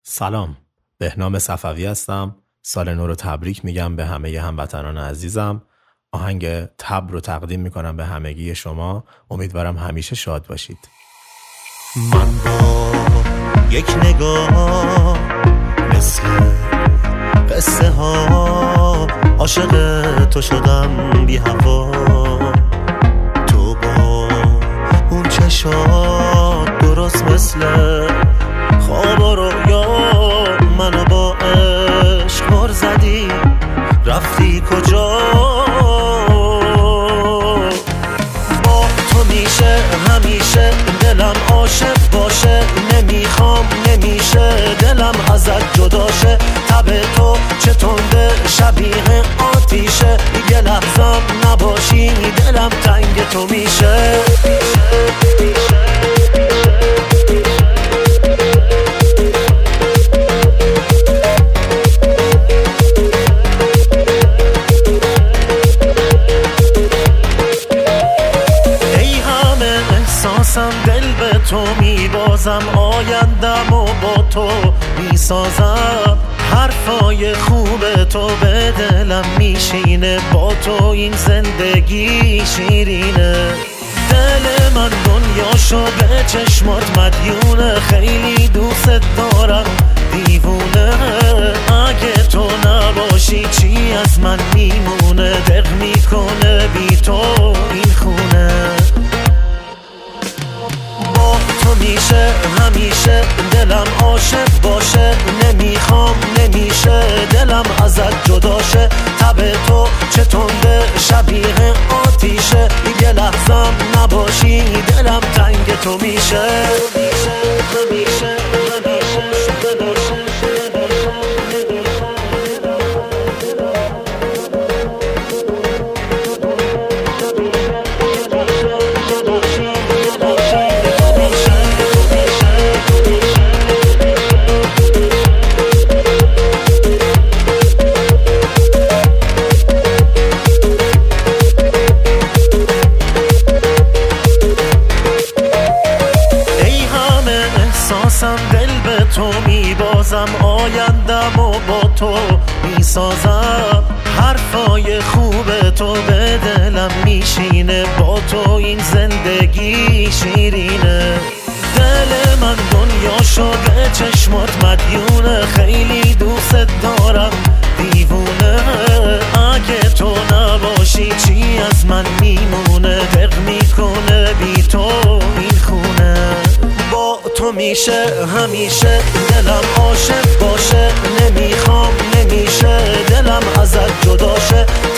سلام، بهنام صفوی هستم. سال نو رو تبریک میگم به همه هموطنان عزیزم. آهنگ تبر رو تقدیم میکنم به همگی شما. امیدوارم همیشه شاد باشید. من با یک نگاه مثل قصه ها عاشق تو شدم بی هوا. تو با اون چشات درست مثل خواب و رویا منو با عشق مر زدی. رفتی کجا؟ با تو میشه همیشه دلم عاشق باشه. نمیشه دلم ازت جدا شه. تب تو چه تنده شبیه آتیشه. یه لحظم نباشی دلم تنگ تو میشه. دل به تو میبازم، آیندم و با تو میسازم. حرفای خوب تو به دلم میشینه، با تو این زندگی شیرینه. دل من دنیاشو به چشمات مدیونه، خیلی دوست دارم دیوونه. اگه تو نباشی چی از من میمونه؟ دق میکنه بی تو این خونه. تو میشه همیشه دلم عاشق باشه. نمیشه دلم ازت جدا شه. تب تو چه تنده شبیه آتیشه. یه لحظم نباشی دلم تنگ تو میشه. دل به تو میبازم، آیندم و با تو میسازم. حرفای خوب تو به دلم میشینه، با تو این زندگی شیرینه. دل من دنیاشو به چشمات مدیونه، خیلی دوست دارم دیوونه. اگه تو نباشی چی از من میمونه؟ دق میکنه بی تو این خونه. با تو میشه همیشه دلم عاشق باشه. نمیشه دلم ازت جدا شه.